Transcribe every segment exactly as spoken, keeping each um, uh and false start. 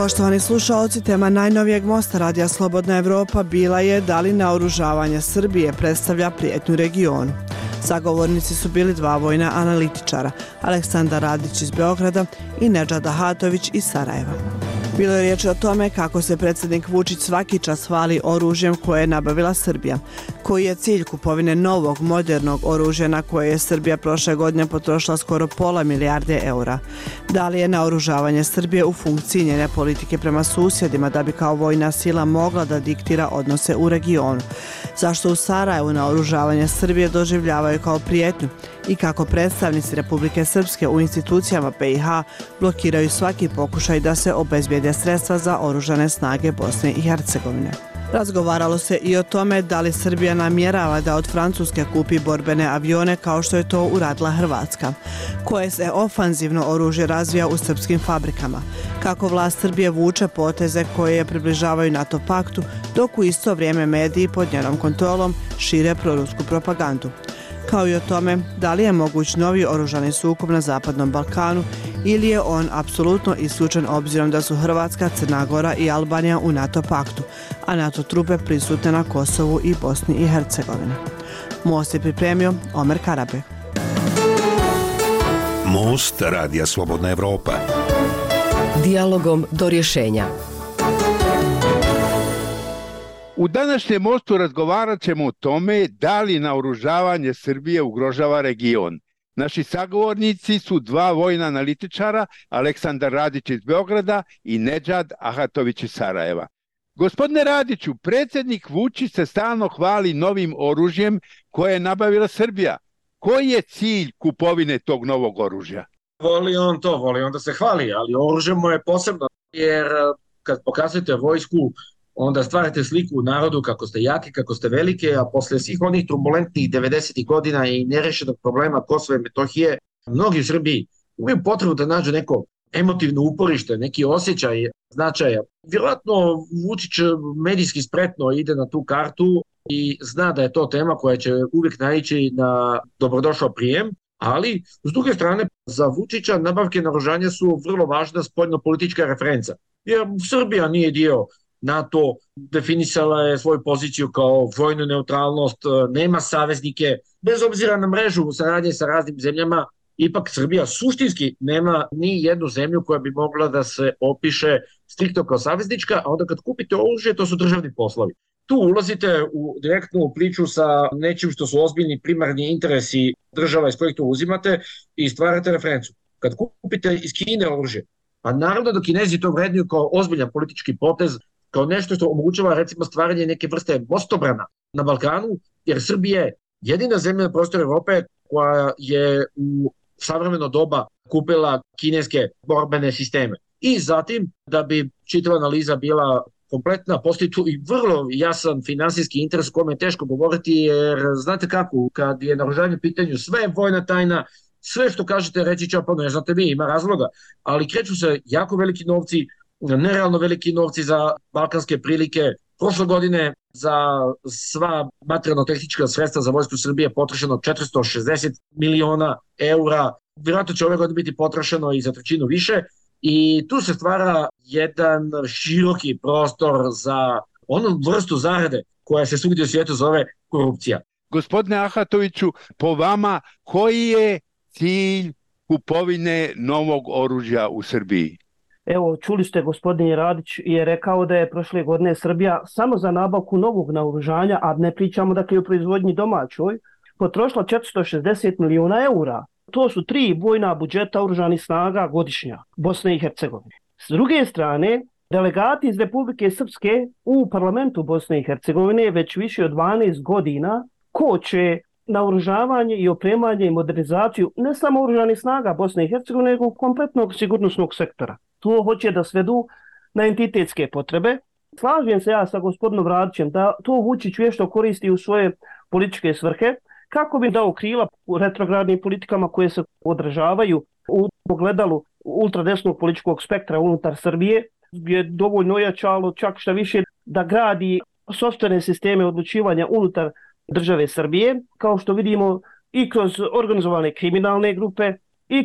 Poštovani slušaoci, tema najnovijeg mosta Radija Slobodna Evropa bila je da li naoružavanje Srbije predstavlja prijetnju regionu. Sagovornici su bili dva vojna analitičara, Aleksandar Radić iz Beograda i Nedžad Ahatović iz Sarajeva. Bilo je riječ o tome kako se predsjednik Vučić svaki čas hvali oružjem koje je nabavila Srbija, koji je cilj kupovine novog, modernog oružja na koje je Srbija prošle godine potrošila skoro pola milijarde eura. Da li je naoružavanje Srbije u funkciji njene politike prema susjedima da bi kao vojna sila mogla da diktira odnose u regionu? Zašto u Sarajevu naoružavanje Srbije doživljavaju kao prijetnju i kako predstavnici Republike Srpske u institucijama B i H blokiraju svaki pokušaj da se obezbijede sredstva za oružane snage Bosne i Hercegovine? Razgovaralo se i o tome da li Srbija namjerava da od Francuske kupi borbene avione kao što je to uradila Hrvatska, koje se ofanzivno oružje razvija u srpskim fabrikama, kako vlast Srbije vuče poteze koje je približavaju NATO paktu, dok u isto vrijeme mediji pod njenom kontrolom šire prorusku propagandu, kao i o tome da li je moguć novi oružani sukob na Zapadnom Balkanu ili je on apsolutno isključen obzirom da su Hrvatska, Crna Gora i Albanija u NATO paktu, a NATO trupe prisutne na Kosovu i Bosni i Hercegovini. Most je pripremio Omer Karabek. Most Radija Slobodna Evropa. Dijalogom do rješenja. U današnjem mostu razgovarat ćemo o tome da li naoružavanje Srbije ugrožava region. Naši sagovornici su dva vojna analitičara, Aleksandar Radić iz Beograda i Nedžad Ahatović iz Sarajeva. Gospodine Radiću, predsjednik Vučić se stalno hvali novim oružjem koje je nabavila Srbija. Koji je cilj kupovine tog novog oružja? Voli on to, voli on da se hvali, ali oružje mu je posebno, jer kad pokazujete vojsku, onda stvarate sliku u narodu kako ste jaki, kako ste velike, a posle svih onih turbulentnih devedesetih godina i nerešenog problema Kosova i Metohije, mnogi u Srbiji imaju potrebu da nađu neko emotivno uporište, neki osjećaj značaja. Vjerojatno Vučić medijski spretno ide na tu kartu i zna da je to tema koja će uvijek naići na dobrodošao prijem, ali s druge strane za Vučića nabavke naoružanja su vrlo važna spoljno-politička referenca, jer Srbija nije dio NATO, definisala je svoju poziciju kao vojnu neutralnost, nema saveznike, bez obzira na mrežu saradnje sa raznim zemljama, ipak Srbija suštinski nema ni jednu zemlju koja bi mogla da se opiše striktno kao saveznička, a onda kad kupite oružje, to su državni poslovi. Tu ulazite u direktnu priču sa nečim što su ozbiljni primarni interesi država iz kojih to uzimate i stvarate referencu. Kad kupite iz Kine oružje, a naravno da Kinezi to vrednuju kao ozbiljan politički potez, kao nešto što omogućava recimo stvaranje neke vrste mostobrana na Balkanu, jer Srbija je jedina zemlja na prostoru Evrope koja je u savremeno doba kupila kineske borbene sisteme. I zatim, da bi čitava analiza bila kompletna, postoji tu i vrlo jasan finansijski interes o kome je teško govoriti, jer znate kako, kad je naoružanje u pitanju, sve je vojna tajna, sve što kažete reći će, pa ne znate vi, ima razloga, ali kreću se jako veliki novci, nerealno veliki novci za balkanske prilike. Prošle godine za sva materijalno-tehnička sredstva za vojsku Srbije potrošeno četiristo šezdeset miliona eura. Vjerojatno će ove godine biti potrošeno i za trećinu više. I tu se stvara jedan široki prostor za onu vrstu zarade koja se svugdje u svijetu zove korupcija. Gospodine Ahatoviću, po vama koji je cilj kupovine novog oružja u Srbiji? Evo, čuli ste, gospodin Radić je rekao da je prošle godine Srbija samo za nabavku novog naoružanja, a ne pričamo dakle o proizvodnji domaćoj, potrošila četiristo šezdeset miliona eura. To su tri vojna budžeta oružanih snaga godišnja Bosne i Hercegovine. S druge strane, delegati iz Republike Srpske u parlamentu Bosne i Hercegovine već više od dvanaest godina koče naoružavanje i opremanje i modernizaciju ne samo oružanih snaga Bosne i Hercegovine, nego kompletnog sigurnosnog sektora. To hoće da svedu na entitetske potrebe. Slažem se ja sa gospodinom Radićem da to Vučić vješto koristi u svoje političke svrhe, kako bi dao krila u retrogradnim politikama koje se održavaju u pogledalu ultradesnog političkog spektra unutar Srbije, je dovoljno ojačalo čak šta više da gradi sopstvene sisteme odlučivanja unutar države Srbije, kao što vidimo i kroz organizovane kriminalne grupe, i kroz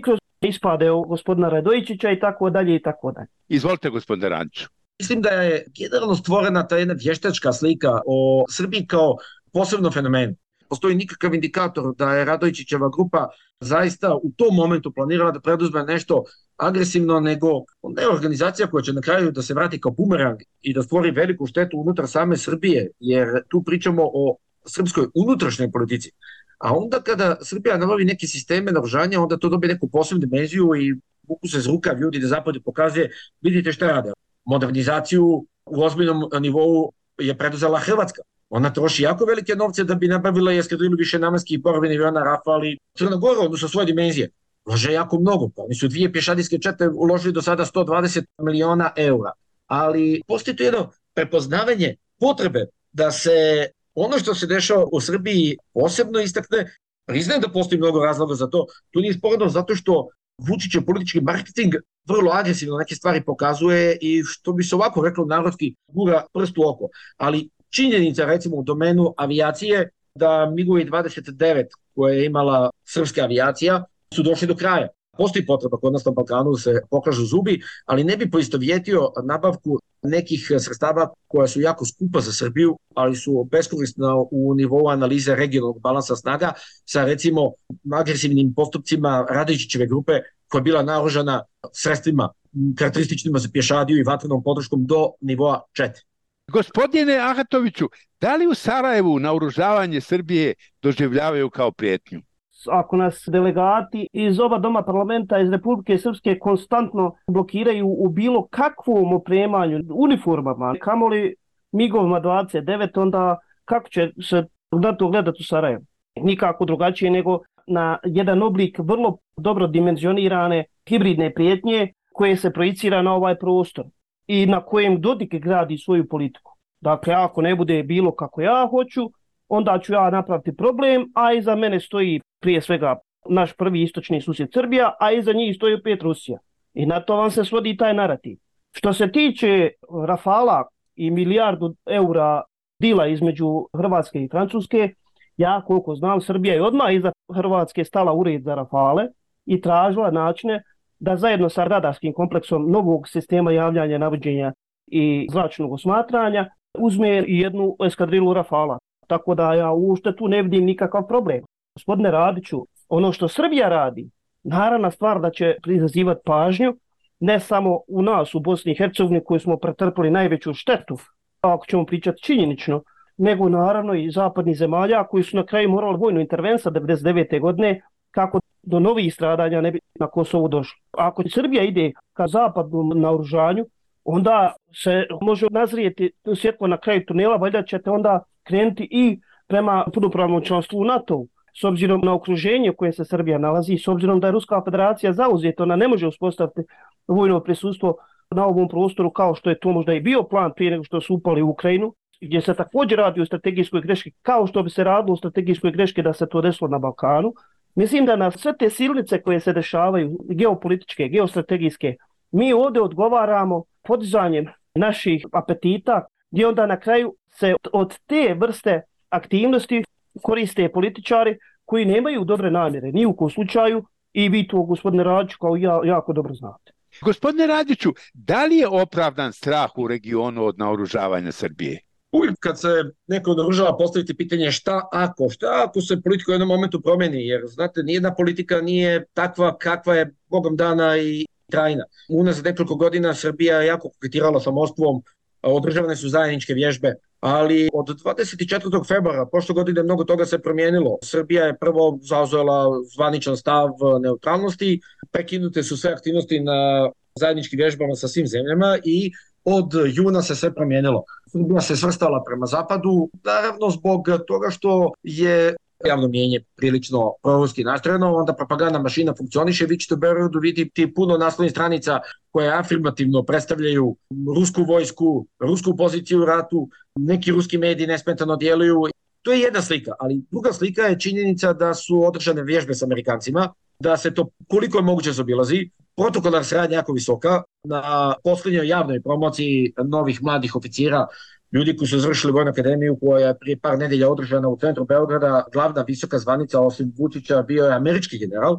ispade gospodina Radojičića i tako dalje i tako dalje. Izvolite, gospodine Radiću. Mislim da je generalno stvorena ta jedna vještačka slika o Srbiji kao posebno fenomenu. Postoji nikakav indikator da je Radojičićeva grupa zaista u tom momentu planirala da preduzme nešto agresivno, nego ne organizacija koja će na kraju da se vrati kao bumerang i da stvori veliku štetu unutar same Srbije, jer tu pričamo o srpskoj unutrašnjoj politici. A onda kada Srbija nabavi neke sisteme naoružanja, onda to dobije neku posebnu dimenziju i vuku se z rukav ljudi da zapad pokazuje, vidite šta rade. Modernizaciju u ozbiljnom nivou je preduzela Hrvatska. Ona troši jako velike novce da bi nabavila i eskadrilu više namenskih borbeni aviona Rafale i Crna Gora, odnosno svoje dimenzije. Ulaže jako mnogo. Oni su dvije pješadijske čete uložili do sada sto dvadeset miliona eura. Ali postoji to jedno prepoznavanje potrebe da se ono što se dešava u Srbiji posebno istakne. Priznajem da postoji mnogo razloga za to. Tu nije sporno zato što Vučićev politički marketing vrlo agresivno neke stvari pokazuje i što bi se ovako reklo narodski gura prst u oko. Ali činjenica recimo u domenu avijacije da migovi dvadeset devet koje je imala srpska avijacija su došli do kraja. Postoji potreba kod nas na Balkanu da se pokažu zubi, ali ne bi poistovjetio nabavku nekih sredstava koja su jako skupa za Srbiju, ali su beskorisna u nivou analize regionalnog balansa snaga sa recimo agresivnim postupcima Radojičićeve grupe koja je bila naoružana sredstvima karakterističnima za pješadiju i vatrenom podrškom do nivoa četiri. Gospodine Ahatoviću, da li u Sarajevu naoružavanje Srbije doživljavaju kao prijetnju? Ako nas delegati iz oba doma parlamenta iz Republike Srpske konstantno blokiraju u bilo kakvom opremanju, uniformama, kamoli migovima dvadeset devet, onda kako će se na to gledati u Sarajevu? Nikako drugačije nego na jedan oblik vrlo dobro dimenzionirane hibridne prijetnje koje se projicira na ovaj prostor i na kojem Dodik gradi svoju politiku. Dakle, ako ne bude bilo kako ja hoću, onda ću ja napraviti problem, a iza mene stoji prije svega naš prvi istočni susjed Srbija, a iza njih stoji opet Rusija. I na to vam se svodi taj narativ. Što se tiče Rafala i milijardu eura dila između Hrvatske i Francuske, ja koliko znam, Srbija je odmah iza Hrvatske stala u red za Rafale i tražila načine da zajedno sa radarskim kompleksom novog sistema javljanja, navođenja i zračnog osmatranja uzme i jednu eskadrilu Rafala. Tako da ja uopšte tu ne vidim nikakav problem. Gospodine Radiću, ono što Srbija radi, naravna stvar da će izazivati pažnju, ne samo u nas u Bosni i Hercegovini koji smo pretrpili najveću štetu, ako ćemo pričati činjenično, nego naravno i zapadnih zemalja koji su na kraju morali vojnu intervenciju devedeset devete godine kako do novih stradanja ne bi na Kosovu došlo. Ako Srbija ide ka zapadnom naoružanju, onda se može nazrijeti svjetlo na kraju tunela, valjda ćete onda krenuti i prema punopravnom članstvu u NATO-u. S obzirom na okruženje u kojem se Srbija nalazi, s obzirom da je Ruska federacija zauzeta, ona ne može uspostaviti vojno prisustvo na ovom prostoru kao što je to možda i bio plan prije nego što su upali u Ukrajinu, gdje se također radi o strategijskoj greški, kao što bi se radilo o strategijskoj greški da se to desilo na Balkanu. Mislim da na sve te silnice koje se dešavaju, geopolitičke, geostrategijske, mi ovdje odgovaramo podizanjem naših apetita, gdje onda na kraju se od te vrste aktivnosti koriste političari koji nemaju dobre namjere, ni u kom slučaju, i vi to, gospodine Radiću, kao ja, jako dobro znate. Gospodine Radiću, da li je opravdan strah u regionu od naoružavanja Srbije? Uvijek kad se neko naoružava postaviti pitanje šta ako, šta ako se politika u jednom momentu promeni, jer znate, nijedna politika nije takva kakva je Bogom dana i trajna. Unazad nekoliko godina Srbija je jako koketirala sa Moskvom, održavane su zajedničke vježbe, ali od dvadeset četvrtog februara prošle godine mnogo toga se promijenilo. Srbija je prvo zauzela zvaničan stav neutralnosti, prekinute su sve aktivnosti na zajedničkim vježbama sa svim zemljama i od juna se sve promijenilo. Srbija se svrstala prema zapadu, naravno zbog toga što je javno mijenje prilično proruski nastrojeno, onda propagandna mašina funkcioniše, vi ćete u Beogradu vidjeti puno naslovnih stranica koje afirmativno predstavljaju rusku vojsku, rusku poziciju u ratu, neki ruski mediji nesmetano djeluju. To je jedna slika, ali druga slika je činjenica da su održane vježbe s Amerikancima, da se to koliko je moguće zaobilazi. Protokolarna saradnja jako visoka. Na posljednjoj javnoj promociji novih mladih oficira, ljudi koji su završili Vojnu akademiju koja je prije par nedelja održana u centru Beograda, glavna visoka zvanica osim Vučića bio je američki general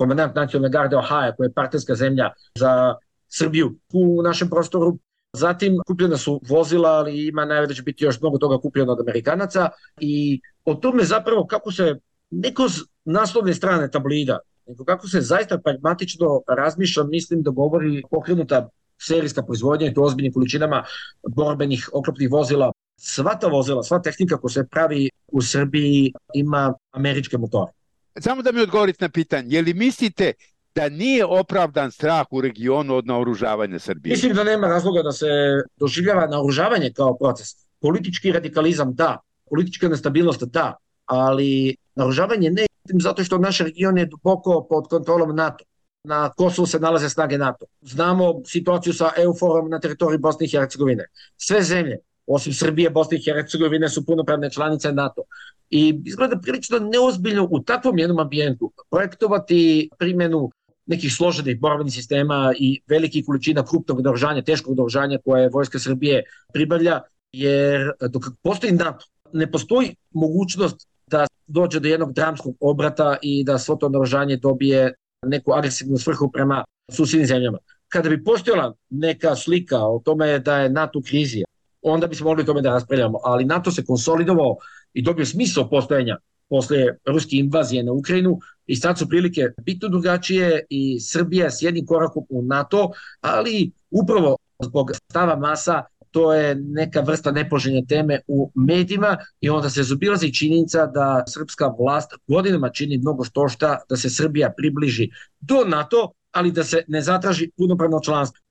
komandant nacionalne garde Ohaja, koja je partnerska zemlja za Srbiju u našem prostoru. Zatim kupljena su vozila, ali ima najave da će biti još mnogo toga kupljeno od Amerikanaca i o tome zapravo kako se neko s naslovne strane tablida, nego kako se zaista pragmatično razmišlja, mislim da govori pokrenuta serijska proizvodnja i to ozbiljnim količinama borbenih oklopnih vozila. Sva ta vozila, sva tehnika koja se pravi u Srbiji ima američke motore. Samo da mi odgovorite na pitanje, je li mislite da nije opravdan strah u regionu od naoružavanja Srbije? Mislim da nema razloga da se doživljava naoružavanje kao proces. Politički radikalizam da, politička nestabilnost da, ali naoružavanje ne, zato što naš region je duboko pod kontrolom NATO. Na Kosovu se nalaze snage NATO. Znamo situaciju sa EUFOR-om na teritoriji Bosne i Hercegovine. Sve zemlje, osim Srbije, Bosne i Hercegovine, su punopravne članice NATO. I izgleda prilično neozbiljno u takvom jednom ambijentu projektovati primjenu nekih složenih borbenih sistema i velikih količina krupnog naoružanja, teškog naoružanja koje Vojska Srbije pribavlja, jer dok postoji NATO, ne postoji mogućnost da dođe do jednog dramskog obrata i da svo to naoružanje dobije neku agresivnu svrhu prema susjednim zemljama. Kada bi postojala neka slika o tome da je NATO u krizi, onda bi se mogli o tome da raspravljamo, ali NATO se konsolidovao i dobio smisao postojanja posle ruske invazije na Ukrajinu i sad su prilike bitno drugačije i Srbija s jednim korakom u NATO, ali upravo zbog stava masa to je neka vrsta nepoželjne teme u medijima i onda se zaobilazi činjenica da srpska vlast godinama čini mnogo štošta da se Srbija približi do NATO, ali da se ne zatraži punopravno članstvo.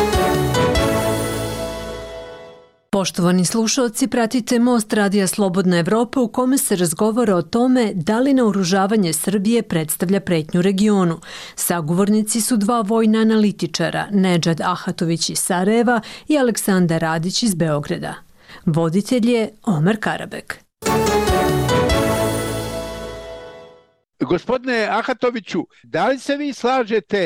Poštovani slušalci, pratite Most Radija Slobodna Evropa u kome se razgovara o tome da li naoružavanje Srbije predstavlja pretnju regionu. Sagovornici su dva vojna analitičara, Nedžad Ahatović iz Sarajeva i Aleksandar Radić iz Beograda. Voditelj je Omer Karabek. Gospodine Ahatoviću, da li se vi slažete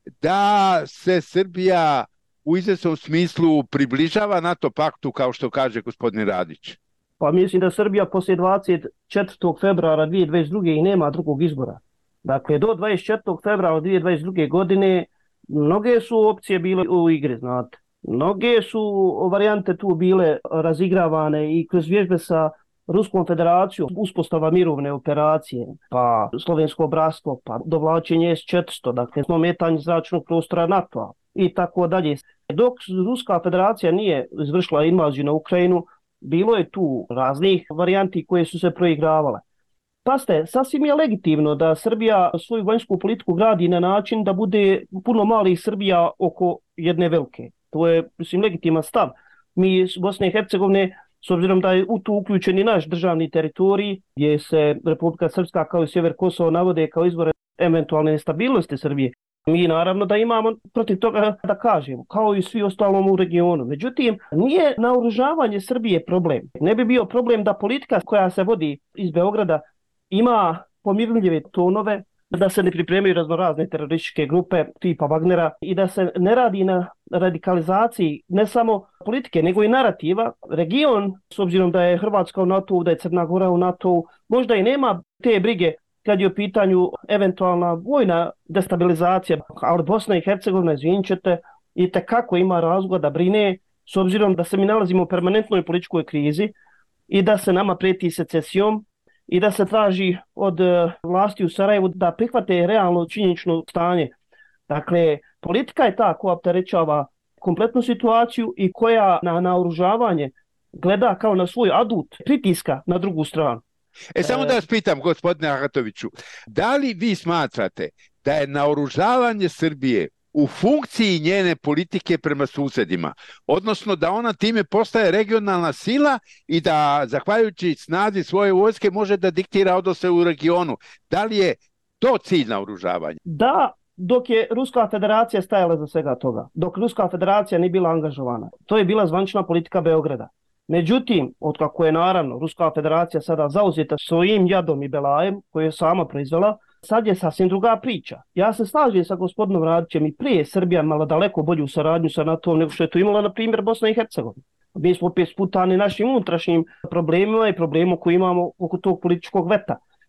da se Srbija u izvesnom smislu približava NATO paktu, kao što kaže gospodin Radić? Pa mislim da Srbija poslije dvadeset četvrtog februara dvije hiljade dvadeset druge i nema drugog izbora. Dakle, do dvadeset četvrtog februara dvije hiljade dvadeset druge godine mnoge su opcije bile u igri, znate. Mnoge su varijante tu bile razigravane i kroz vježbe sa Ruskom federacijom, uspostava mirovne operacije, pa slovensko bratstvo, pa dovlačenje S četiristo, dakle ometanje zračnog prostora NATO-a i tako dalje. Dok Ruska federacija nije izvršila invaziju na Ukrajinu, bilo je tu raznih varijanti koje su se proigravale. Paste, sasvim je legitimno da Srbija svoju vojnsku politiku gradi na način da bude puno malih Srbija oko jedne velike. To je, mislim, legitiman stav. Mi iz Bosne i Hercegovine, s obzirom da je u to uključen i naš državni teritorij, gdje se Republika Srpska kao i Sjever Kosova navode kao izvore eventualne nestabilnosti Srbije, mi naravno da imamo protiv toga da kažemo, kao i svi ostalom u regionu. Međutim, nije naoružavanje Srbije problem. Ne bi bio problem da politika koja se vodi iz Beograda ima pomirljive tonove, da se ne pripremaju raznorazne terorističke grupe tipa Wagnera i da se ne radi na radikalizaciji ne samo politike, nego i narativa. Region, s obzirom da je Hrvatska u NATO-u, da je Crna Gora u NATO-u, možda i nema te brige kad je u pitanju eventualna vojna destabilizacija, ali Bosna i Hercegovina, izvinit ćete, i tekako ima razloga da brine, s obzirom da se mi nalazimo u permanentnoj političkoj krizi i da se nama prijeti secesijom i da se traži od vlasti u Sarajevu da prihvate realno činjenično stanje. Dakle, politika je ta koja opterećava kompletnu situaciju i koja na naoružavanje gleda kao na svoj adut pritiska na drugu stranu. E, samo da vas pitam, gospodine Ahatoviću, da li vi smatrate da je naoružavanje Srbije u funkciji njene politike prema susedima, odnosno da ona time postaje regionalna sila i da, zahvaljujući snazi svoje vojske, može da diktira odnose u regionu? Da li je to cilj naoružavanja? Da, dok je Ruska federacija stajala za svega toga, dok Ruska federacija nije bila angažovana. To je bila zvanična politika Beograda. Međutim, otkako je naravno Ruska federacija sada zauzeta svojim jadom i belajem koje je sama proizvela, sad je sasvim druga priča. Ja se slažem sa gospodinom Radićem i prije Srbija imala daleko bolju saradnju sa NATO-om nego što je to imala, na primjer, Bosna i Hercegovina. Mi smo opet sputani našim unutrašnjim problemima i problemom koji imamo oko tog političkog veta.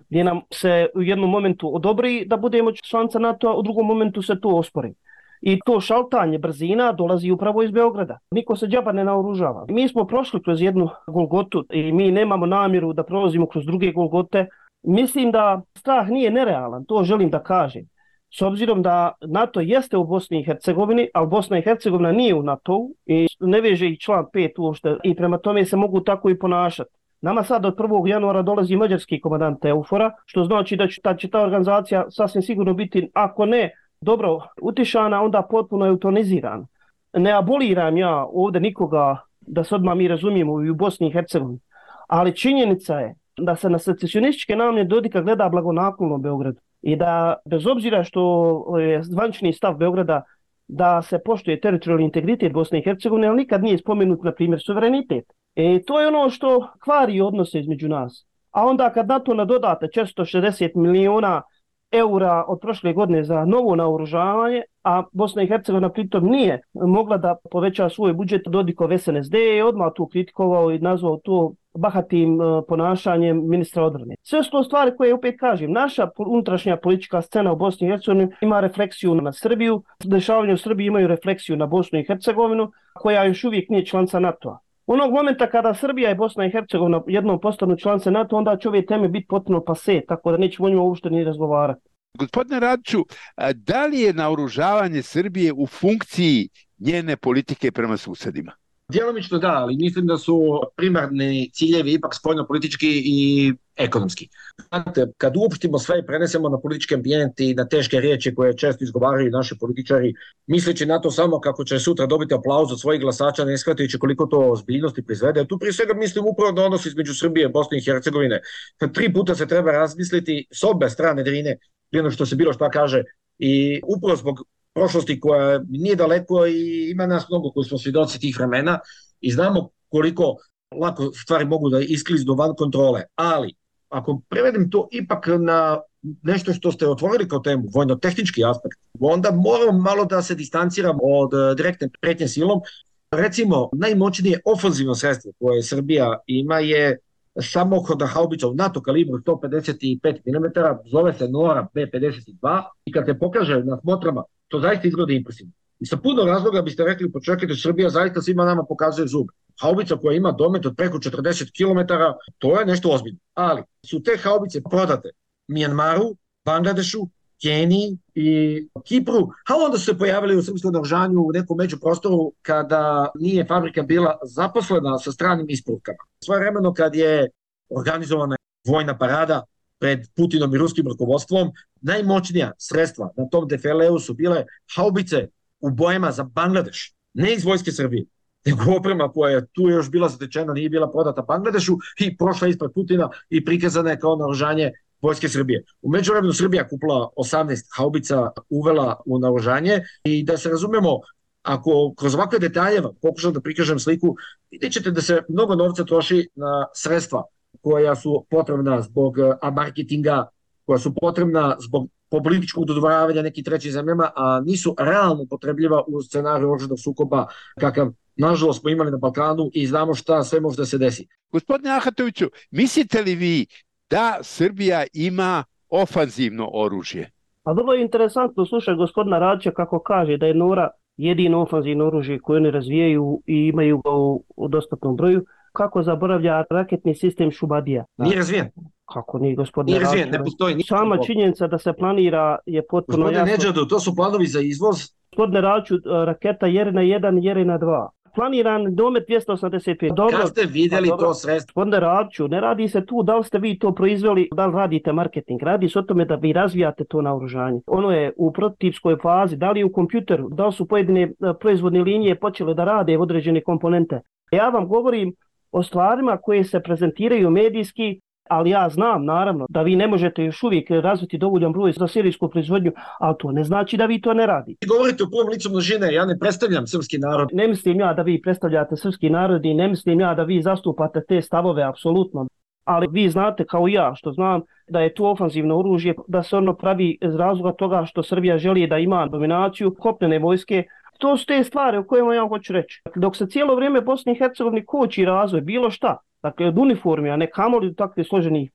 gdje nam se u jednom momentu odobri da budemo članica NATO-a, u drugom momentu se to ospori. I to šaltanje brzina dolazi upravo iz Beograda. Niko se džaba ne naoružava. Mi smo prošli kroz jednu golgotu i mi nemamo namjeru da prolazimo kroz druge golgote. Mislim da strah nije nerealan, to želim da kažem. S obzirom da NATO jeste u Bosni i Hercegovini, ali Bosna i Hercegovina nije u NATO-u i ne veže ih član pet uopšte i prema tome se mogu tako i ponašati. Nama sad od prvog januara dolazi mađarski komandant EUFOR-a, što znači da će, da će ta organizacija sasvim sigurno biti, ako ne dobro utišana, onda potpuno eutonizirana. Ne aboliram ja ovdje nikoga, da se odmah mi razumijemo, i u Bosni i Hercegovini, ali činjenica je da se na secesionističke namjere Dodika gleda blagonaklono Beogradu i da bez obzira što je zvančni stav Beograda da se poštuje teritorijalni integritet Bosne i Hercegovine, ali nikad nije spomenut, na primjer, suverenitet. E, to je ono što kvari odnose između nas. A onda kad na to nadodate četiristo šezdeset miliona eura od prošle godine za novo naoružavanje, a Bosna i Hercegovina pritom nije mogla da poveća svoj budžet, Dodikov S N S D je odmah tu kritikovao i nazvao to bahatim ponašanjem ministra odbrane. Sve su to stvari koje, opet kažem, naša unutrašnja politička scena u Bosni i Hercegovini ima refleksiju na Srbiju, dešavanja u Srbiji imaju refleksiju na Bosnu i Hercegovinu, koja još uvijek nije članica NATO-a. Onog momenta kada Srbija i Bosna i Hercegovina jednom postanu članice NATO, onda će ove teme biti potpuno pase, tako da nećemo o njima uopšte ni razgovarati. Gospodine Radiću, da li je naoružavanje Srbije u funkciji njene politike prema susedima? Djelomično da, ali mislim da su primarni ciljevi ipak spoljno-politički i ekonomski. Znate, kad uopštimo sve i prenesemo na politički ambijent i na teške riječi koje često izgovaraju naši političari, misleći na to samo kako će sutra dobiti aplauz od svojih glasača, ne shvatajući koliko to ozbiljnosti proizvede. Tu prije svega mislim upravo na odnos između Srbije i Bosne i Hercegovine. Tri puta se treba razmisliti s obe strane Drine, prije što se bilo šta kaže, i upravo zbog prošlosti koja nije daleko i ima nas mnogo koji smo svjedoci tih vremena i znamo koliko lako stvari mogu da iskliznu van kontrole. Ali, ako prevedem to ipak na nešto što ste otvorili kao temu, vojno-tehnički aspekt, onda moramo malo da se distanciramo od direktne pretnje silom. Recimo, najmoćnije ofanzivno sredstvo koje Srbija ima je samohodna haubica u NATO kalibru sto pedeset pet milimetara, zove se Nora B pedeset dva i kad se pokaže na smotrama, to zaista izgleda impresivno. I sa puno razloga biste rekli, počekajte, Srbija zaista svima nama pokazuje zub. Haubica koja ima domet od preko četrdeset kilometara, to je nešto ozbiljno. Ali su te haubice prodate Mijanmaru, Bangladešu, Keniji i Kipru, a onda su se pojavili u srpskom naoružanju u nekom međuprostoru kada nije fabrika bila zaposlena sa stranim isporukama. Svojevremeno kad je organizovana vojna parada pred Putinom i ruskim rukovodstvom, najmoćnija sredstva na tom defileu su bile haubice u bojama za Bangladeš, ne iz vojske Srbije, nego oprema koja je tu još bila zatečena, nije bila prodata Bangladešu i prošla ispred Putina i prikazana je kao naoružanje vojske Srbije. U međuvremenu Srbija kupila osamnaest haubica, uvela u naoružanje i da se razumemo, ako kroz ovakve detalje pokušam da prikažem sliku, vidjet ćete da se mnogo novca troši na sredstva koja su potrebna zbog marketinga, koja su potrebna zbog političkog dodvoravanja nekim trećim zemljama, a nisu realno potrebljiva u scenariju oružanog sukoba kakav nažalost smo imali na Balkanu i znamo šta sve može da se desi. Gospodine Ahatoviću, mislite li vi da Srbija ima ofanzivno oružje? A vrlo je interesantno slušati gospodina Radića kako kaže da je Nora jedino ofanzivno oružje koje oni razvijaju i imaju ga u, u dostatnom broju. Kako zaboravlja raketni sistem Šubadija? Nije razvijen. Kako nije, gospodine Radić? Nije razvijen, Radić? ne postoji. Sama činjenica da se planira je potpuno gospodine jasno. Nedžadu, to su planovi za izvoz. Gospodine Radiću, raketa Jerina jedan, Jerina dva. Planiran domet dvjesto osamdeset pet. Dobro, kad ste vidjeli to sredstvo? Gospodine Radiću, ne radi se tu da li ste vi to proizveli, da li radite marketing. Radi se o tome da vi razvijate to naoružanje. Ono je u prototipskoj fazi, da li u kompjuteru, da li su pojedine proizvodne linije počele da rade određene komponente. Ja vam govorim o stvarima koje se prezentiraju medijski, ali ja znam naravno da vi ne možete još uvijek razviti dovoljan broj za serijsku proizvodnju, ali to ne znači da vi to ne radite. Vi govorite u prvom licu množine, ja ne predstavljam srpski narod. Ne mislim ja da vi predstavljate srpski narod i ne mislim ja da vi zastupate te stavove, apsolutno. Ali vi znate kao ja što znam da je to ofanzivno oružje, da se ono pravi iz razloga toga što Srbija želi da ima dominaciju kopnene vojske. To su te stvari o kojima ja hoću reći. Dok se cijelo vrijeme Bosni i Hercegovini koči razvoj, bilo šta, dakle od uniformi, a ne kamoli do takve složenih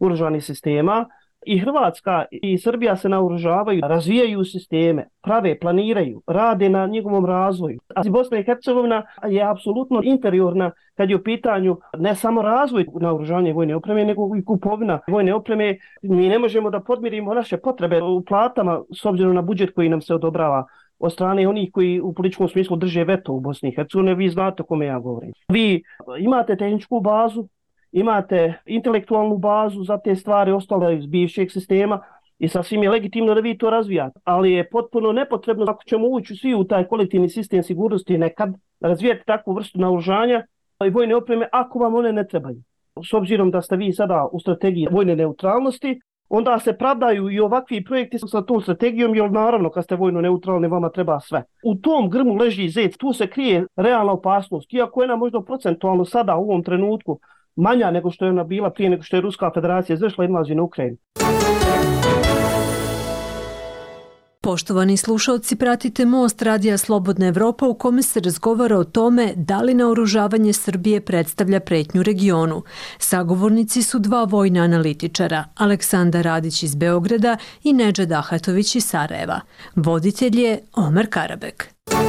oružanih sistema. I Hrvatska i Srbija se naoružavaju, razvijaju sisteme, prave, planiraju, rade na njegovom razvoju. A Bosna i Hercegovina je apsolutno inferiorna kad je u pitanju ne samo razvoj naoružanja vojne opreme, nego i kupovina vojne opreme. Mi ne možemo da podmirimo naše potrebe u platama s obzirom na budžet koji nam se odobrava od strane onih koji u političkom smislu drže veto u Bosni i Hercegovini. Vi znate o kome ja govorim. Vi imate tehničku bazu, imate intelektualnu bazu za te stvari ostale iz bivšeg sistema i sasvim je legitimno da vi to razvijate. Ali je potpuno nepotrebno ako ćemo ući svi u taj kolektivni sistem sigurnosti nekad razvijati takvu vrstu naoružanja i vojne opreme ako vam one ne trebaju. S obzirom da ste vi sada u strategiji vojne neutralnosti, onda se pravdaju i ovakvi projekti sa tom strategijom, jer naravno kad ste vojno neutralni vama treba sve. U tom grmu leži zec, tu se krije realna opasnost, iako je ona možda procentualno sada u ovom trenutku manja nego što je ona bila prije nego što je Ruska federacija izvršila invaziju na Ukrajinu. Poštovani slušalci, pratite Most Radija Slobodna Evropa u kome se razgovara o tome da li naoružavanje Srbije predstavlja pretnju regionu. Sagovornici su dva vojna analitičara, Aleksandar Radić iz Beograda i Nedžad Ahatović iz Sarajeva. Voditelj je Omer Karabek.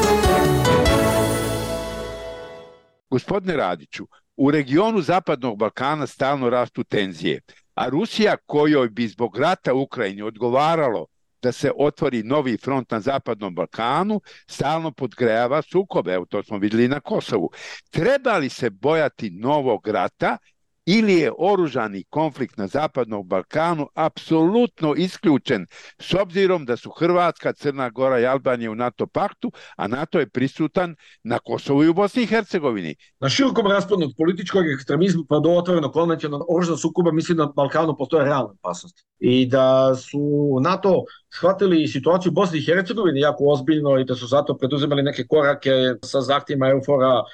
Gospodine Radiću, u regionu Zapadnog Balkana stalno rastu tenzije, a Rusija, kojoj bi zbog rata u Ukrajini odgovaralo da se otvori novi front na Zapadnom Balkanu, stalno podgrejava sukobe, evo to smo vidjeli na Kosovu. Treba li se bojati novog rata ili je oružani konflikt na Zapadnom Balkanu apsolutno isključen s obzirom da su Hrvatska, Crna Gora i Albanija u NATO paktu, a NATO je prisutan na Kosovu i u Bosni i Hercegovini? Na širokom rasponu od političkog ekstremizma pa do otvorenog konvencionalnog oružanog sukoba mislim da na Balkanu postoje realna opasnost. I da su NATO shvatili situaciju u Bosni i Hercegovini jako ozbiljno i da su zato preduzimali neke korake sa zahtjevima EUFOR-a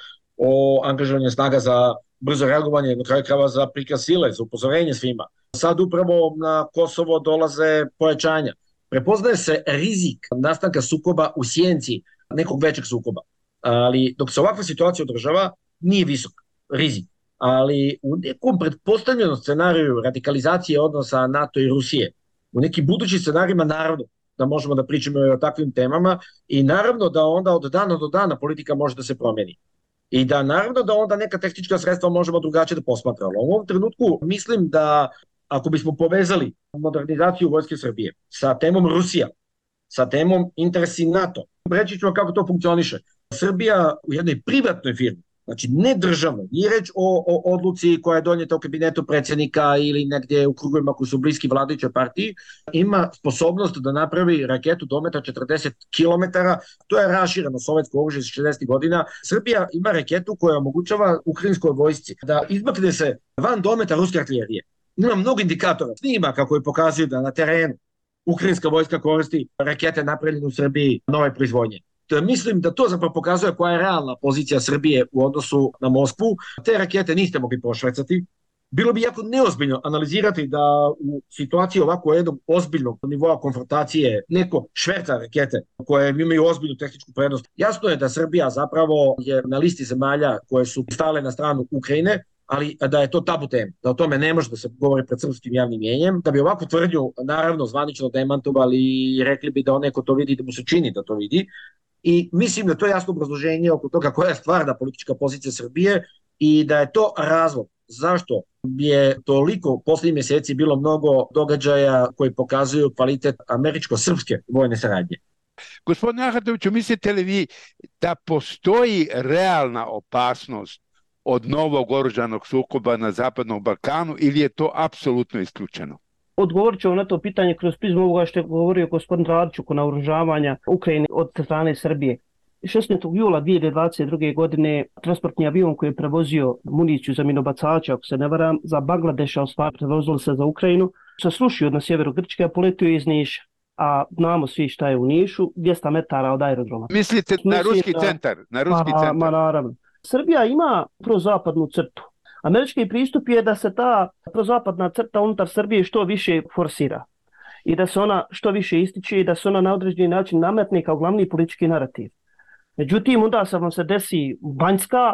o angažovanju snaga za brzo reagovanje, na kraju krajeva za prikaz sile, za upozorenje svima. Sad upravo na Kosovo dolaze pojačanja. Prepoznaje se rizik nastanka sukoba u sjenci nekog većeg sukoba. Ali dok se ovakva situacija održava, nije visok rizik. Ali u nekom pretpostavljenom scenariju radikalizacije odnosa NATO i Rusije, u nekim budućim scenarijima naravno da možemo da pričamo o takvim temama i naravno da onda od dana do dana politika može da se promeni. I da naravno da onda neka tehnička sredstva možemo drugačije da posmatramo. U ovom trenutku mislim da ako bismo povezali modernizaciju Vojske Srbije sa temom Rusija, sa temom interesi NATO, reći ću vam kako to funkcioniše. Srbija u jednoj privatnoj firmi, znači ne državno, nije reč o, o odluci koja je donijeta u kabinetu predsjednika ili negdje u krugovima koji su bliski vladajućoj partiji, ima sposobnost da napravi raketu dometa četrdeset kilometara, to je rašireno sovjetsko oružje iz šezdesetih godina. Srbija ima raketu koja omogućava ukrajinskoj vojsci da izmakne se van dometa ruske artiljerije. Ima mnogo indikatora, snimaka koji pokazuju da na terenu ukrajinska vojska koristi rakete napravljene u Srbiji nove proizvodnje. Mislim da to zapravo pokazuje koja je realna pozicija Srbije u odnosu na Moskvu. Te rakete niste mogli prošvercati. Bilo bi jako neozbiljno analizirati da u situaciji ovako jednog ozbiljnog nivoa konfrontacije neko šverca rakete koje imaju ozbiljnu tehničku prednost. Jasno je da Srbija zapravo je na listi zemalja koje su stale na stranu Ukrajine, ali da je to tabu tema, da o tome ne može da se govori pred srpskim javnim mjenjem, da bi ovakvu tvrdnju naravno zvanično demantovali i rekli bi da on neko to vidi, da mu se čini da to vidi. I mislim da to je jasno obrazloženje oko toga koja je stvarna politička pozicija Srbije i da je to razlog zašto je toliko posljednjih mjeseci bilo mnogo događaja koji pokazuju kvalitet američko-srpske vojne saradnje. Gospodine Ahatoviću, mislite li vi da postoji realna opasnost od novog oružanog sukoba na Zapadnom Balkanu ili je to apsolutno isključeno? Odgovorit ću na to pitanje kroz prizmu ovoga što je govorio gospodin Radić oko naoružavanja Ukrajine od strane Srbije. šesnaestog jula dvije hiljade dvadeset druge. godine transportni avion koji je prevozio municiju za minobacače, ako se ne varam, za Bangladeša, ostvar prevozili se za Ukrajinu, se srušio na sjeveru Grčke, a poletio iz Niša. A znamo svi šta je u Nišu, dvjesto metara od aerodroma. Mislite na Mislim ruski da, centar? Na ruski ma, centar. Ma, naravno. Srbija ima prozapadnu crtu. Američki pristup je da se ta prozapadna crta unutar Srbije što više forsira i da se ona što više ističe i da se ona na određeni način nametne kao glavni politički narativ. Međutim, onda se vam se desi Banjska,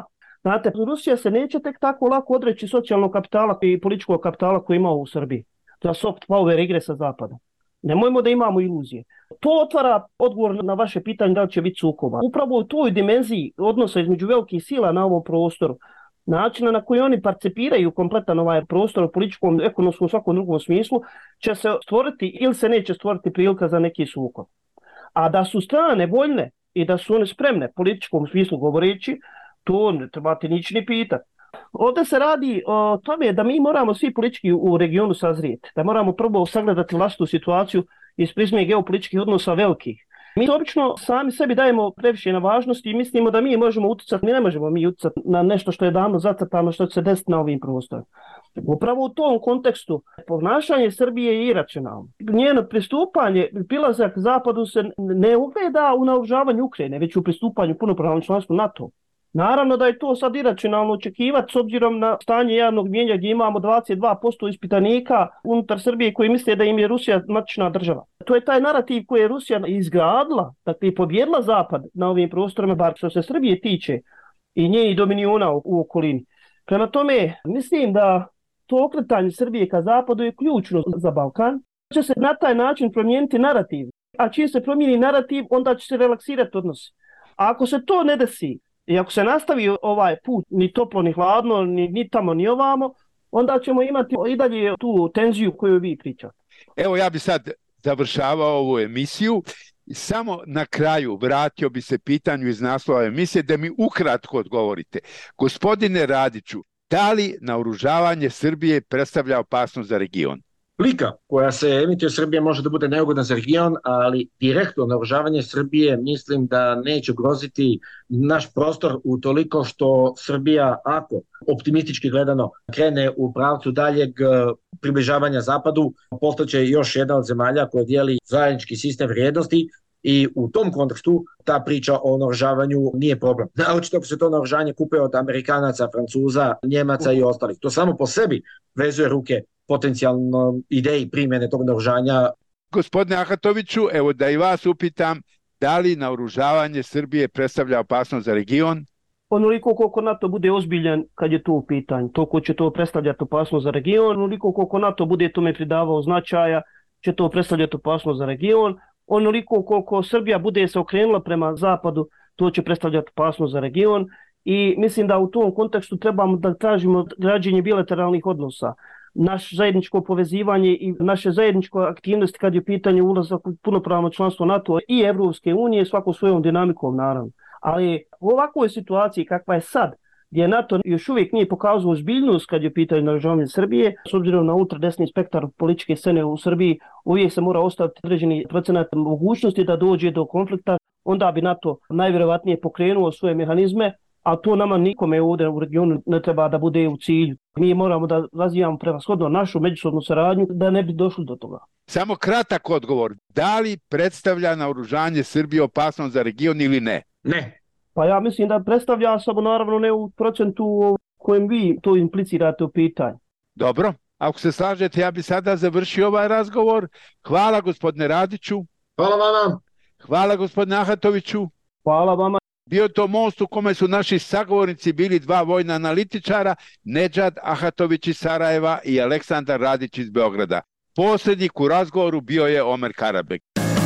Znate, Rusija se neće tek tako lako odreći socijalnog kapitala i političkog kapitala koji ima u Srbiji. Za soft power igre sa zapada. Nemojmo da imamo iluzije. To otvara odgovor na vaše pitanje da li će biti sukoba. Upravo u toj dimenziji odnosa između velikih sila na ovom prostoru, načina na koji oni participiraju kompletan ovaj prostor u političkom, ekonomskom, svakom drugom smislu, će se stvoriti ili se neće stvoriti prilika za neki sukob. A da su strane voljne i da su one spremne političkom smislu govoreći, to ne trebate nič ni pitati. Ovdje se radi o tome da mi moramo svi politički u regionu sazrijeti, da moramo prvo sagledati vlastitu situaciju iz prizme geopolitičkih odnosa velikih. Mi obično sami sebi dajemo previše na važnosti i mislimo da mi možemo utjecati, mi ne možemo mi utjecati na nešto što je davno zacrtano, što će se desiti na ovim prostorima. Upravo u tom kontekstu ponašanje Srbije je iracionalno. Njeno pristupanje, prilazak zapadu se ne ugleda u naoružavanju Ukrajine, već u pristupanju punopravnom članstvu NATO. Naravno da je to sad iracionalno očekivati s obzirom na stanje javnog mnijenja gdje imamo dvadeset dva posto ispitanika unutar Srbije koji misle da im je Rusija matična država. To je taj narativ koji je Rusija izgradila, dakle pobjedila Zapad na ovim prostorima, bar što se Srbije tiče i njenih dominiona u, u okolini. Prema tome, mislim da to okretanje Srbije ka Zapadu je ključno za Balkan. Će se na taj način promijeniti narativ, a čim se promijeni narativ, onda će se relaksirati odnosi. A ako se to ne desi, i ako se nastavi ovaj put ni toplo, ni hladno, ni, ni tamo, ni ovamo, onda ćemo imati i dalje tu tenziju koju vi pričate. Evo ja bi sad završavao ovu emisiju i samo na kraju vratio bi se pitanju iz naslova emisije da mi ukratko odgovorite. Gospodine Radiću, da li naoružavanje Srbije predstavlja opasnost za region? Slika koja se emituje Srbije može da bude neugodna za region, ali direktno naoružavanje Srbije mislim da neće ugroziti naš prostor utoliko što Srbija, ako optimistički gledano krene u pravcu daljeg približavanja Zapadu, postaće još jedna od zemalja koja dijeli zajednički sistem vrijednosti. I u tom kontekstu ta priča o naoružavanju nije problem. Naročito ako se to naoružanje kupe od Amerikanaca, Francuza, Njemaca i ostalih. To samo po sebi vezuje ruke potencijalno ideji primjene tog naoružanja. Gospodine Ahatoviću, evo da i vas upitam, da li naoružavanje Srbije predstavlja opasnost za region? Onoliko koliko NATO bude ozbiljan kad je to u pitanju, toliko će to predstavljati opasnost za region, onoliko koliko NATO bude tome pridavao značaja, će to predstavljati opasnost za region, onoliko koliko Srbija bude se okrenula prema zapadu, to će predstavljati opasnost za region i mislim da u tom kontekstu trebamo da tražimo građenje bilateralnih odnosa. Naš zajedničko povezivanje i naše zajedničko aktivnosti kad je pitanje ulazak u punopravno članstvo NATO i Evropske unije svako svojom dinamikom naravno. Ali u ovakvoj situaciji kakva je sad, gdje NATO još uvijek nije pokazao ozbiljnost kad je pitanje naoružavanja Srbije, s obzirom na ultradesni spektar političke scene u Srbiji, uvijek se mora ostaviti određeni procenat mogućnosti da dođe do konflikta, onda bi NATO najvjerovatnije pokrenuo svoje mehanizme, a to nama nikome ovdje u regionu ne treba da bude u cilju. Mi moramo da razvijamo prevashodno našu međusobnu saradnju da ne bi došli do toga. Samo kratak odgovor. Da li predstavlja naoružanje Srbije opasnost za region ili ne? Ne. Pa ja mislim da predstavlja, samo naravno ne u procentu kojem vi to implicirate u pitanju. Dobro. Ako se slažete, ja bi sada završio ovaj razgovor. Hvala gospodine Radiću. Hvala vama. Hvala gospodine Ahatoviću. Hvala vama. Bio to most u kome su naši sagovornici bili dva vojna analitičara, Nedžad Ahatović iz Sarajeva i Aleksandar Radić iz Beograda. Posljednik u razgovoru bio je Omer Karabek.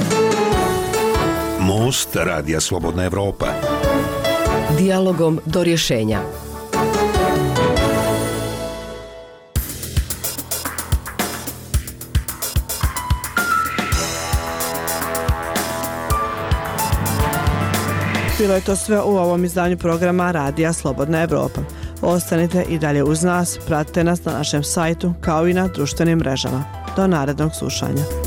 Most Radija Slobodna Evropa. Dijalogom do rješenja. Bilo je to sve u ovom izdanju programa Radija Slobodna Evropa. Ostanite i dalje uz nas, pratite nas na našem sajtu kao i na društvenim mrežama. Do narednog slušanja.